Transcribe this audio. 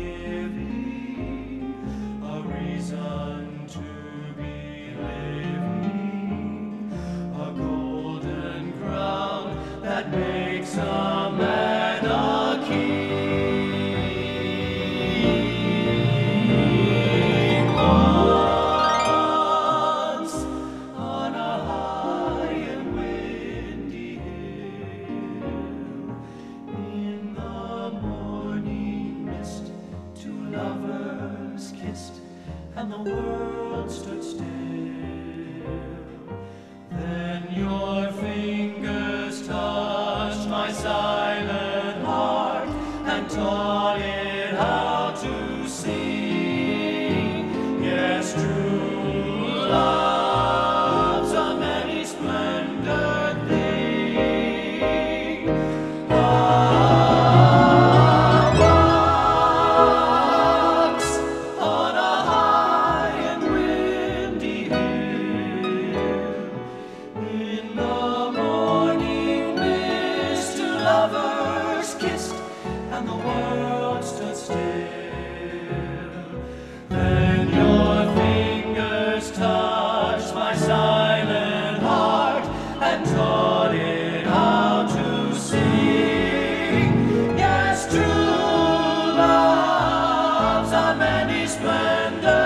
giving, a reason to be living, a golden crown that makes a man a king. Once on a high and windy hill, in the morning mist, two lovers kissed, and the world stood still. Then your fingers touched my silent heart and taught it how to sing. Yes, true love's a many splendored thing. Once on a high and windy hill, in the morning mist, two lovers kissed, and the world stood still. Then your fingers touched my silent heart and taught it how to sing. Yes, true love's a many splendor.